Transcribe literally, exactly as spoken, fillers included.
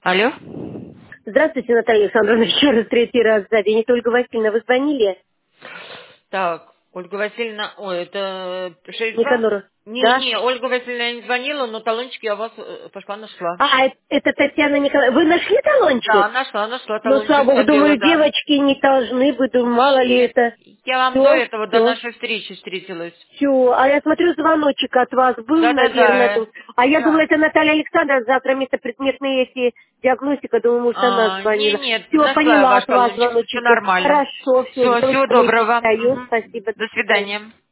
Алло? Здравствуйте, Наталья Александровна, еще раз третий раз за день. Это Ольга Васильевна, вы звонили? Так, Ольга Васильевна, ой, это Шерифа? Никанору. Да? Не-не, Ольга Васильевна не звонила, но талончик я у вас э, пошла нашла. А, э- это Татьяна Николаевна. Вы нашли Да, талончик? нашла, нашла Ну, слава талончик, богу, забила, думаю, да. девочки не должны быть, думаю, мало ли Нет, это. я вам до Все, этого, до все, нашей встречи встретилась. все. А я смотрю, звоночек от вас был, наверное. Да-да-да, Тут. А я думала, да. это Наталья Александровна завтра вместо предметные эти диагностика. Думаю, может, она А, не, звонила. нет, Все, нашла я поняла ваш от вас талончик, все звоночек был. нормально. Хорошо, все, Все, девочки, всего не доброго. даю. Мгм. Спасибо, до До свидания. свидания.